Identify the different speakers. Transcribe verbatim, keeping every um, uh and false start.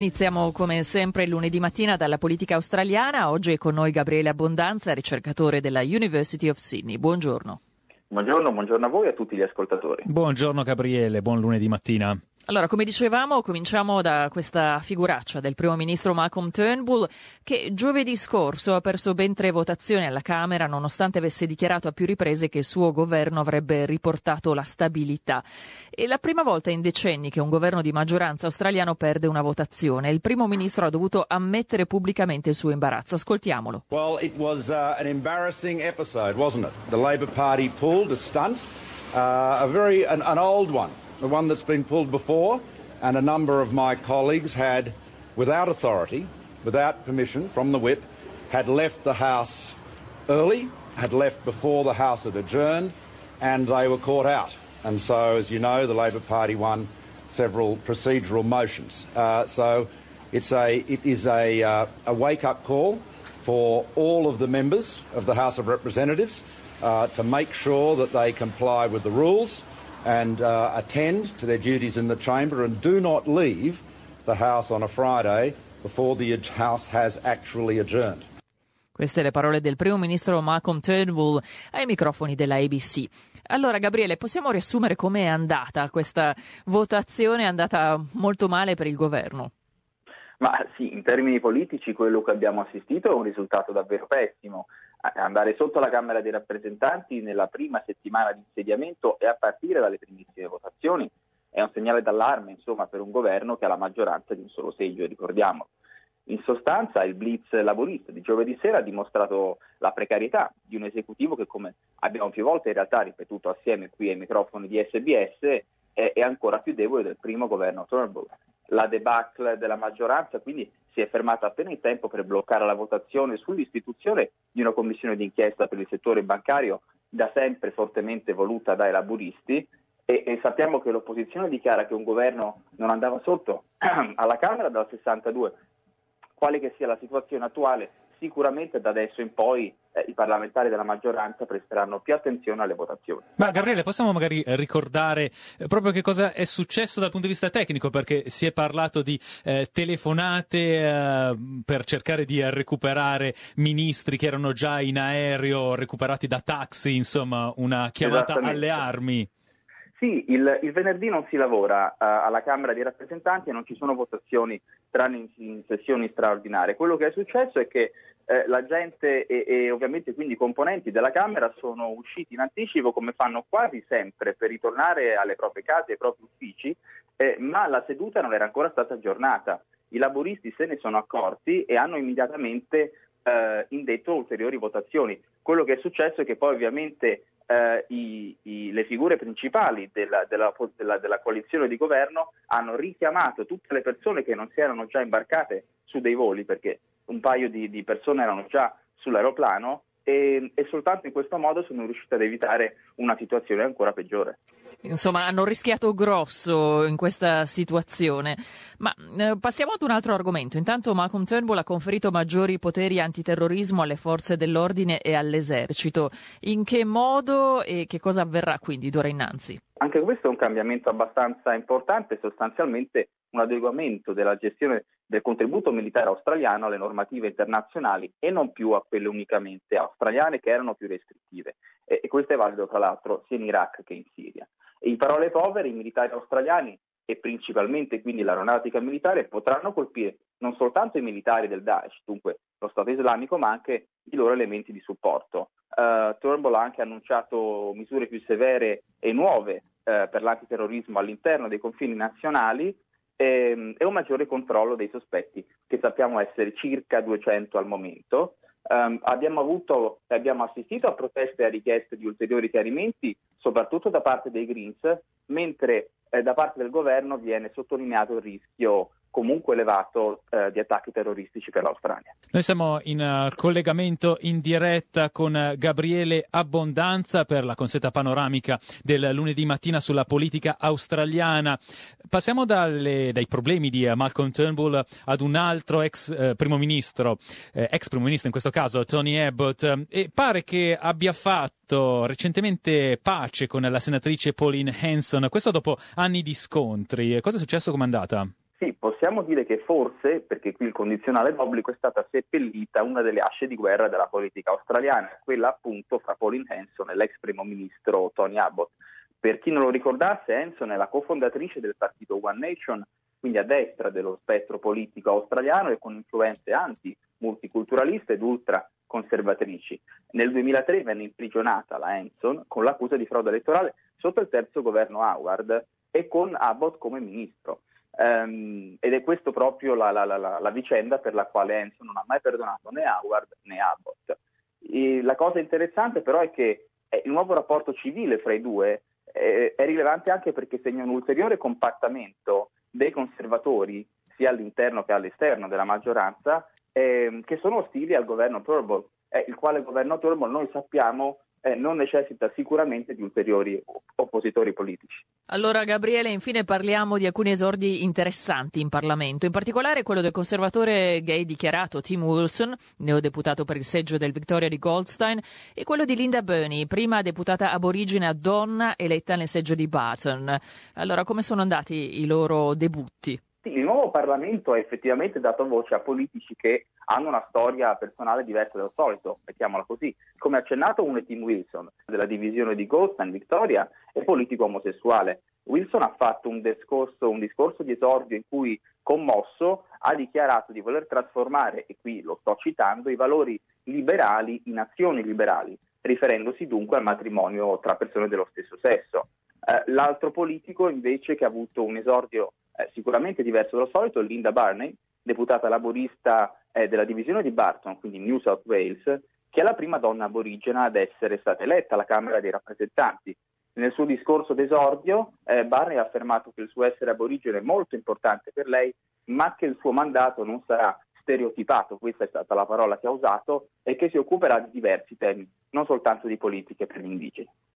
Speaker 1: Iniziamo come sempre il lunedì mattina dalla politica australiana. Oggi è con noi Gabriele Abbondanza, ricercatore della University of Sydney. Buongiorno.
Speaker 2: Buongiorno, buongiorno a voi e a tutti gli ascoltatori.
Speaker 3: Buongiorno Gabriele, buon lunedì mattina.
Speaker 1: Allora, come dicevamo, cominciamo da questa figuraccia del primo ministro Malcolm Turnbull, che giovedì scorso ha perso ben tre votazioni alla Camera, nonostante avesse dichiarato a più riprese che il suo governo avrebbe riportato la stabilità. È la prima volta in decenni che un governo di maggioranza australiano perde una votazione. Il primo ministro ha dovuto ammettere pubblicamente il suo imbarazzo. Ascoltiamolo.
Speaker 4: Well, it was uh, an embarrassing episode, wasn't it? The Labor Party pulled a stunt, uh, a very an, an old one. The one that's been pulled before, and a number of my colleagues had, without authority, without permission from the whip, had left the House early, had left before the House had adjourned, and they were caught out. And so, as you know, the Labor Party won several procedural motions. Uh, so it's a, it is a, uh, a wake-up call for all of the members of the House of Representatives uh, to make sure that they comply with the rules and uh, attend to their duties in the chamber and do not leave the House on a Friday before the House has actually adjourned.
Speaker 1: Queste le parole del primo ministro Malcolm Turnbull ai microfoni della A B C. Allora, Gabriele, possiamo riassumere com'è andata questa votazione? È andata molto male per il governo?
Speaker 2: Ma sì, in termini politici quello che abbiamo assistito è un risultato davvero pessimo. Andare sotto la Camera dei rappresentanti nella prima settimana di insediamento e a partire dalle primissime votazioni è un segnale d'allarme, insomma, per un governo che ha la maggioranza di un solo seggio, ricordiamo. In sostanza il blitz laburista di giovedì sera ha dimostrato la precarietà di un esecutivo che, come abbiamo più volte in realtà ripetuto assieme qui ai microfoni di S B S, è, è ancora più debole del primo governo Turnbull. La debacle della maggioranza quindi si è fermata appena in tempo per bloccare la votazione sull'istituzione di una commissione d'inchiesta per il settore bancario da sempre fortemente voluta dai laburisti e, e sappiamo che l'opposizione dichiara che un governo non andava sotto alla Camera dal sessantadue. Quale che sia la situazione attuale, sicuramente da adesso in poi eh, i parlamentari della maggioranza presteranno più attenzione alle votazioni.
Speaker 3: Ma Gabriele, possiamo magari ricordare eh, proprio che cosa è successo dal punto di vista tecnico, perché si è parlato di eh, telefonate eh, per cercare di recuperare ministri che erano già in aereo, recuperati da taxi, insomma una chiamata alle armi.
Speaker 2: Sì, il, il venerdì non si lavora uh, alla Camera dei rappresentanti e non ci sono votazioni tranne in, in sessioni straordinarie. Quello che è successo è che eh, la gente e, e ovviamente quindi i componenti della Camera sono usciti in anticipo, come fanno quasi sempre, per ritornare alle proprie case, ai propri uffici, eh, ma la seduta non era ancora stata aggiornata. I laburisti se ne sono accorti e hanno immediatamente eh, indetto ulteriori votazioni. Quello che è successo è che poi ovviamente Uh, i, i, le figure principali della, della, della, della coalizione di governo hanno richiamato tutte le persone che non si erano già imbarcate su dei voli, perché un paio di, di persone erano già sull'aeroplano e, e soltanto in questo modo sono riusciti ad evitare una situazione ancora peggiore.
Speaker 1: Insomma, hanno rischiato grosso in questa situazione. Ma eh, passiamo ad un altro argomento. Intanto Malcolm Turnbull ha conferito maggiori poteri antiterrorismo alle forze dell'ordine e all'esercito. In che modo e che cosa avverrà quindi d'ora innanzi?
Speaker 2: Anche questo è un cambiamento abbastanza importante, sostanzialmente un adeguamento della gestione del contributo militare australiano alle normative internazionali e non più a quelle unicamente australiane che erano più restrittive. E, e questo è valido tra l'altro sia in Iraq che in Siria. E in parole povere, i militari australiani e principalmente quindi l'aeronautica militare potranno colpire non soltanto i militari del Daesh, dunque lo Stato islamico, ma anche i loro elementi di supporto. Uh, Turnbull ha anche annunciato misure più severe e nuove uh, per l'antiterrorismo all'interno dei confini nazionali e, e un maggiore controllo dei sospetti, che sappiamo essere circa duecento al momento. Um, abbiamo avuto e abbiamo assistito a proteste e a richieste di ulteriori chiarimenti, soprattutto da parte dei Greens, mentre eh, da parte del governo viene sottolineato il rischio comunque elevato eh, di attacchi terroristici per l'Australia.
Speaker 3: Noi siamo in uh, collegamento in diretta con uh, Gabriele Abbondanza per la consueta panoramica del lunedì mattina sulla politica australiana. Passiamo dalle, dai problemi di uh, Malcolm Turnbull ad un altro ex uh, primo ministro, eh, ex primo ministro in questo caso, Tony Abbott, uh, e pare che abbia fatto recentemente pace con la senatrice Pauline Hanson, questo dopo anni di scontri. Cosa è successo, com'è andata?
Speaker 2: Sì, possiamo dire che forse, perché qui il condizionale d'obbligo, è stata seppellita una delle asce di guerra della politica australiana, quella appunto fra Pauline Hanson e l'ex primo ministro Tony Abbott. Per chi non lo ricordasse, Hanson è la cofondatrice del partito One Nation, quindi a destra dello spettro politico australiano e con influenze anti-multiculturaliste ed ultra-conservatrici. Nel duemilatré venne imprigionata la Hanson con l'accusa di frode elettorale sotto il terzo governo Howard e con Abbott come ministro. Um, ed è questo proprio la, la, la, la vicenda per la quale Hanson non ha mai perdonato né Howard né Abbott. E la cosa interessante però è che eh, il nuovo rapporto civile fra i due eh, è rilevante anche perché segna un ulteriore compattamento dei conservatori sia all'interno che all'esterno della maggioranza eh, che sono ostili al governo Turnbull, eh, il quale governo Turnbull noi sappiamo Eh, non necessita sicuramente di ulteriori oppositori politici.
Speaker 1: Allora Gabriele, infine parliamo di alcuni esordi interessanti in Parlamento, in particolare quello del conservatore gay dichiarato Tim Wilson, neodeputato per il seggio del Victoria di Goldstein, e quello di Linda Burney, prima deputata aborigena a donna eletta nel seggio di Barton. Allora, come sono andati i loro debutti?
Speaker 2: Sì, il nuovo Parlamento ha effettivamente dato voce a politici che hanno una storia personale diversa dal solito, mettiamola così. Come accennato, uno è Tim Wilson, della divisione di Goldstein, Victoria, è politico omosessuale. Wilson ha fatto un discorso, un discorso di esordio in cui, commosso, ha dichiarato di voler trasformare, e qui lo sto citando, i valori liberali in azioni liberali, riferendosi dunque al matrimonio tra persone dello stesso sesso. Eh, l'altro politico invece che ha avuto un esordio eh, sicuramente diverso dal solito è Linda Burney, deputata laborista eh, della divisione di Barton, quindi New South Wales, che è la prima donna aborigena ad essere stata eletta alla Camera dei rappresentanti. Nel suo discorso d'esordio eh, Burney ha affermato che il suo essere aborigeno è molto importante per lei, ma che il suo mandato non sarà stereotipato, questa è stata la parola che ha usato, e che si occuperà di diversi temi, non soltanto di politiche per gli indigeni.